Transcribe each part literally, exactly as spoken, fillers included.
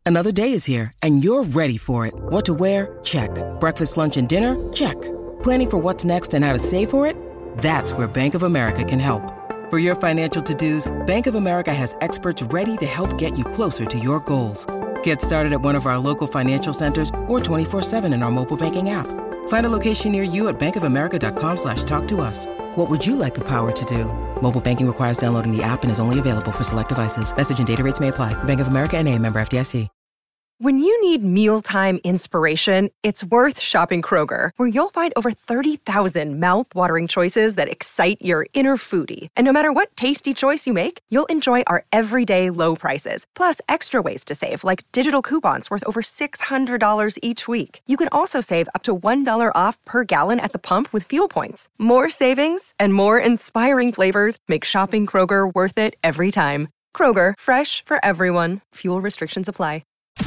Another day is here, and you're ready for it. What to wear? Check. Breakfast, lunch, and dinner? Check. Planning for what's next and how to save for it? That's where Bank of America can help. For your financial to-dos, Bank of America has experts ready to help get you closer to your goals. Get started at one of our local financial centers or twenty-four seven in our mobile banking app. Find a location near you at bankofamerica.com slash talk to us. What would you like the power to do? Mobile banking requires downloading the app and is only available for select devices. Message and data rates may apply. Bank of America N A, member F D I C. When you need mealtime inspiration, it's worth shopping Kroger, where you'll find over thirty thousand mouth-watering choices that excite your inner foodie. And no matter what tasty choice you make, you'll enjoy our everyday low prices, plus extra ways to save, like digital coupons worth over six hundred dollars each week. You can also save up to one dollar off per gallon at the pump with fuel points. More savings and more inspiring flavors make shopping Kroger worth it every time. Kroger, fresh for everyone. Fuel restrictions apply.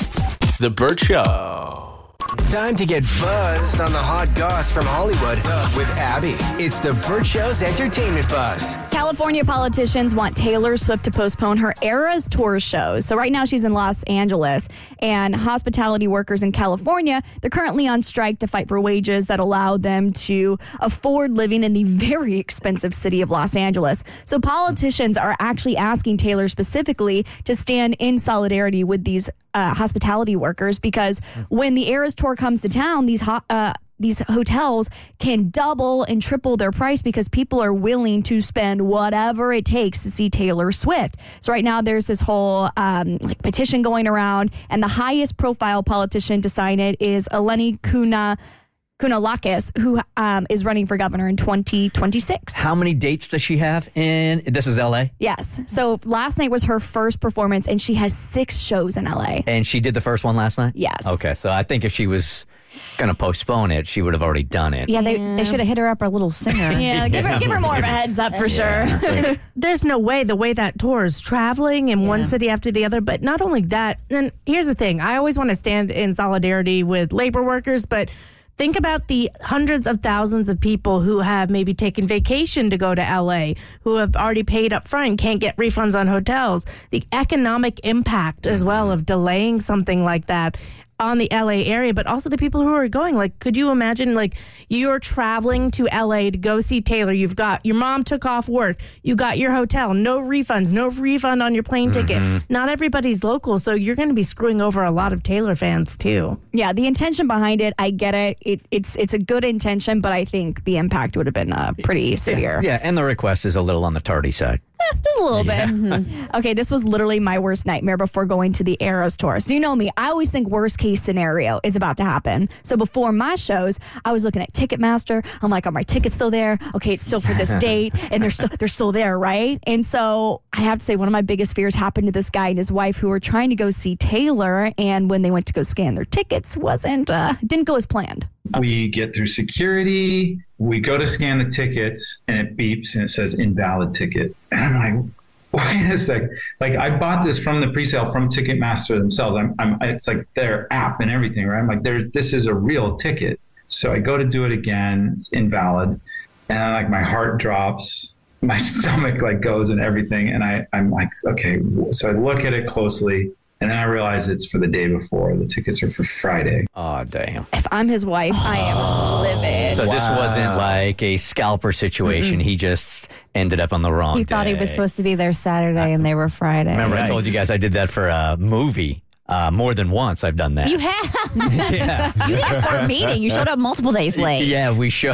The Burt Show. Time to get buzzed on the hot goss from Hollywood with Abby. It's the Burt Show's entertainment buzz. California politicians want Taylor Swift to postpone her Eras Tour shows. So right now she's in Los Angeles, and hospitality workers in California, they're currently on strike to fight for wages that allow them to afford living in the very expensive city of Los Angeles. So politicians are actually asking Taylor specifically to stand in solidarity with these uh, hospitality workers, because when the Eras Tour comes to town, these ho- uh, these hotels can double and triple their price because people are willing to spend whatever it takes to see Taylor Swift. So right now there's this whole um, like petition going around, and the highest profile politician to sign it is Eleni Kuna Kounalakis, who um, is running for governor in twenty twenty-six. How many dates does she have in, this is L A? Yes. So last night was her first performance, and she has six shows in L A. And she did the first one last night? Yes. Okay, so I think if she was going to postpone it, she would have already done it. Yeah, they, they should have hit her up a little sooner. Yeah, give her, give her more of a heads up for Yeah. sure. There's no way, the way that tour is traveling in one city after the other. But not only that, and here's the thing. I always want to stand in solidarity with labor workers, but think about the hundreds of thousands of people who have maybe taken vacation to go to L A, who have already paid up front and can't get refunds on hotels. The economic impact as well of delaying something like that on the L A area, but also the people who are going. Like, could you imagine, like, you're traveling to L A to go see Taylor. You've got, your mom took off work. You got your hotel, no refunds, no refund on your plane Mm-hmm. ticket. Not everybody's local, so you're going to be screwing over a lot of Taylor fans, too. Yeah, the intention behind it, I get it. it it's it's a good intention, but I think the impact would have been uh, pretty severe. Yeah, and the request is a little on the tardy side. Eh, just a little bit. Mm-hmm. Okay, this was literally my worst nightmare before going to the Eras Tour. So you know me, I always think worst case scenario is about to happen. So before my shows, I was looking at Ticketmaster. I'm like, are my tickets still there? Okay, it's still for this date, and they're still they're still there, right? And so I have to say, one of my biggest fears happened to this guy and his wife who were trying to go see Taylor, and when they went to go scan their tickets, wasn't uh, didn't go as planned. We get through security, we go to scan the tickets, and it beeps and it says invalid ticket. And I'm like, wait a sec. Like, I bought this from the presale from Ticketmaster themselves. I'm, I'm, it's like their app and everything, right? I'm like, there's, this is a real ticket. So I go to do it again, it's invalid. And like my heart drops, my stomach like goes and everything. And I, I'm like, okay. So I look at it closely. And then I realize it's for the day before. The tickets are for Friday. Oh, damn. If I'm his wife, I am livid. So wow. this wasn't like a scalper situation. Mm-hmm. He just ended up on the wrong He day. thought he was supposed to be there Saturday, and they were Friday. Remember, right. I told you guys I did that for a movie. Uh, more than once I've done that. You have? Yeah. You did it for a meeting. You showed up multiple days late. Yeah, we showed.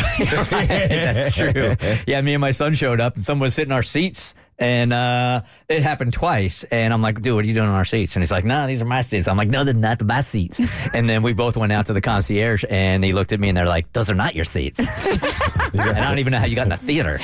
That's true. Yeah, me and my son showed up, and someone was sitting in our seats. And uh, it happened twice. And I'm like, dude, what are you doing on our seats? And he's like, nah, these are my seats. I'm like, no, they're not the best seats. And then we both went out to the concierge, and he looked at me, and they're like, those are not your seats. And I don't even know how you got in the theater.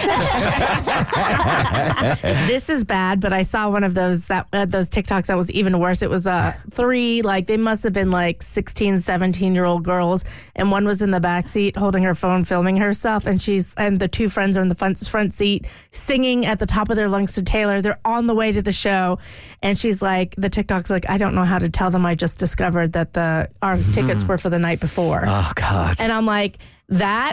This is bad, but I saw one of those that uh, those TikToks that was even worse. It was uh, three, like, they must have been like sixteen, seventeen-year-old girls, and one was in the back seat holding her phone, filming herself, and she's and the two friends are in the front, front seat singing at the top of their lungs to Taylor. They're on the way to the show, and she's like, the TikTok's like, I don't know how to tell them I just discovered that the our tickets were for the night before. Oh, God. And I'm like, that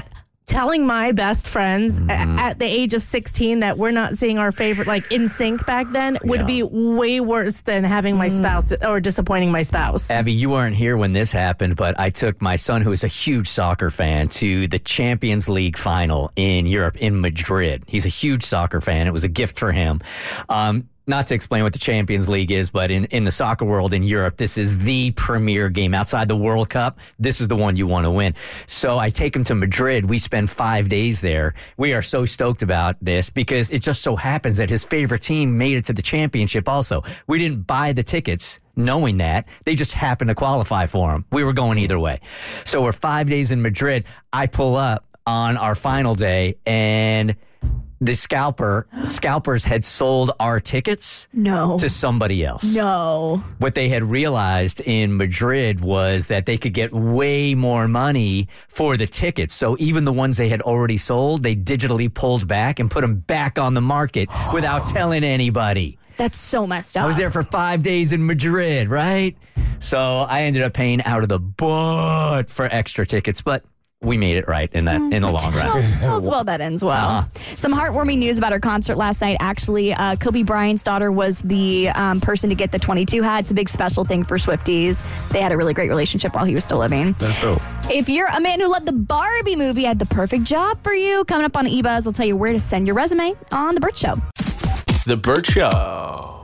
telling my best friends Mm-hmm. a- at the age of sixteen that we're not seeing our favorite like in sync back then would Yeah. be way worse than having my spouse or disappointing my spouse. Abby, you weren't here when this happened, but I took my son, who is a huge soccer fan, to the Champions League final in Europe, in Madrid. He's a huge soccer fan. It was a gift for him. Um, Not to explain what the Champions League is, but in, in the soccer world in Europe, this is the premier game. Outside the World Cup, this is the one you want to win. So I take him to Madrid. We spend five days there. We are so stoked about this because it just so happens that his favorite team made it to the championship also. We didn't buy the tickets knowing that. They just happened to qualify for them. We were going either way. So we're five days in Madrid. I pull up on our final day, and the scalper scalpers had sold our tickets No. to somebody else. No. What they had realized in Madrid was that they could get way more money for the tickets. So even the ones they had already sold, they digitally pulled back and put them back on the market without telling anybody. That's so messed up. I was there for five days in Madrid, right? So I ended up paying out of the butt for extra tickets, but we made it right in that in the long run. Well, all's well that ends well. Uh-huh. Some heartwarming news about our concert last night. Actually, uh, Kobe Bryant's daughter was the um, person to get the twenty-two hat. It's a big special thing for Swifties. They had a really great relationship while he was still living. That's dope. If you're a man who loved the Barbie movie, I had the perfect job for you. Coming up on eBuzz, I'll tell you where to send your resume on The Burt Show. The Burt Show.